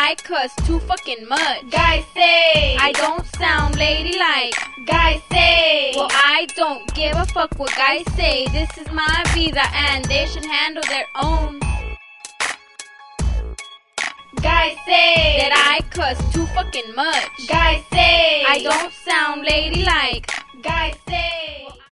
I cuss too fucking much. Guys say I don't sound ladylike. Guys say Well, I don't give a fuck what guys say. This is my vida and they should handle their own. Guys say That I cuss too fucking much. Guys say I don't sound ladylike. Guys say